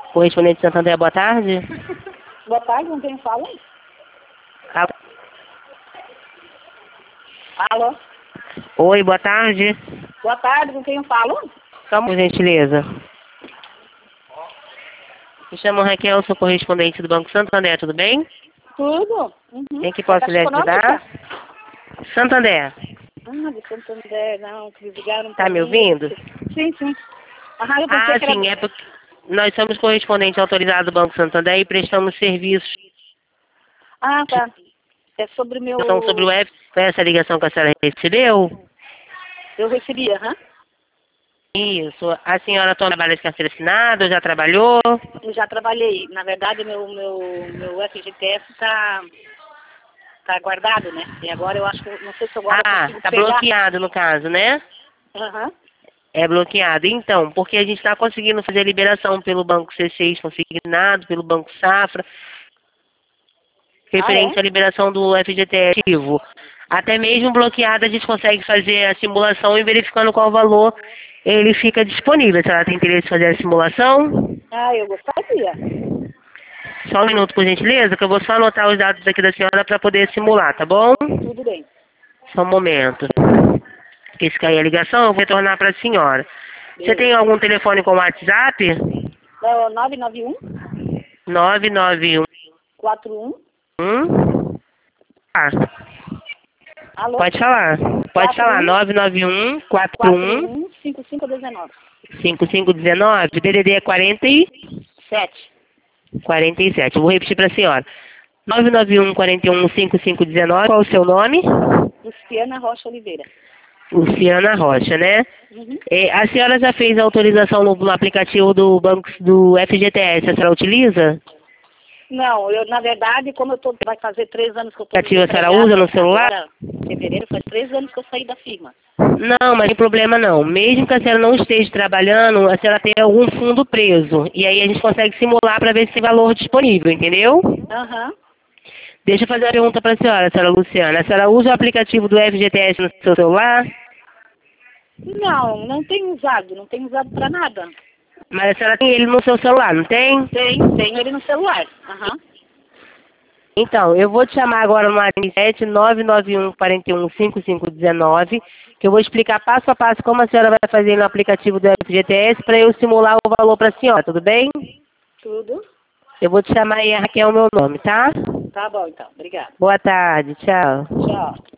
Correspondente Santander, boa tarde. Boa tarde, não tem fala? Alô? Oi, boa tarde. Boa tarde, com quem eu falo? Só por gentileza. Me chamo Raquel, sou correspondente do Banco Santander, tudo bem? Tudo. Em que posso lhe ajudar? Santander. Ah, de Santander, não, que ligaram Tá pra me mim. ouvindo? Sim, sim. Ah, eu pensei que era... Sim, é porque nós somos correspondente autorizado do Banco Santander e prestamos serviços Ah, tá. É sobre meu... sobre o F. Foi essa ligação que a senhora recebeu? Eu recebi, aham. Isso. A senhora trabalha de carteira assinada ou já trabalhou? Eu já trabalhei. Na verdade, meu FGTS tá guardado, né? E agora eu acho que... Não sei se agora eu consigo Tá pegar. bloqueado no caso, né? Aham. É bloqueado. Então, porque a gente está conseguindo fazer a liberação pelo Banco C6 consignado, pelo Banco Safra, referente à liberação do FGTS ativo. Até mesmo bloqueado a gente consegue fazer a simulação e verificando qual valor ele fica disponível. Se ela tem interesse em fazer a simulação? Ah, eu gostaria. Só um minuto, por gentileza, que eu vou só anotar os dados aqui da senhora para poder simular, tá bom? Tudo bem. Só um momento. Porque se cair a ligação, eu vou retornar para a senhora. Você Beleza. tem algum telefone com WhatsApp? 991 991. 41. Ah, Alô? pode falar. Pode falar. 991 41 41 5519. 5519. DDD é 47. Eu vou repetir para a senhora. 991 41 5519. Qual o seu nome? Luciana Rocha Oliveira. Luciana Rocha, né? Uhum. A senhora já fez a autorização no aplicativo do banco do FGTS, a senhora utiliza? Não, eu, na verdade, como vai fazer 3 anos que eu estou A senhora usa no celular? agora, em fevereiro, faz 3 anos que eu saí da firma. Não, mas não tem problema não. Mesmo que a senhora não esteja trabalhando, a senhora tem algum fundo preso. E aí a gente consegue simular para ver esse valor disponível, entendeu? Aham. Deixa eu fazer uma pergunta para a senhora Luciana. A senhora usa o aplicativo do FGTS no seu celular? Não, não tenho usado para nada. Mas a senhora tem ele no seu celular, não tem? Tenho ele no celular. Aham. Então, eu vou te chamar agora no WhatsApp 991 41 5519, que eu vou explicar passo a passo como a senhora vai fazer no aplicativo do FGTS para eu simular o valor para a senhora, tudo bem? Tudo. Eu vou te chamar aí, a Raquel é o meu nome, tá? Tá bom, então. Obrigada. Boa tarde, tchau. Tchau.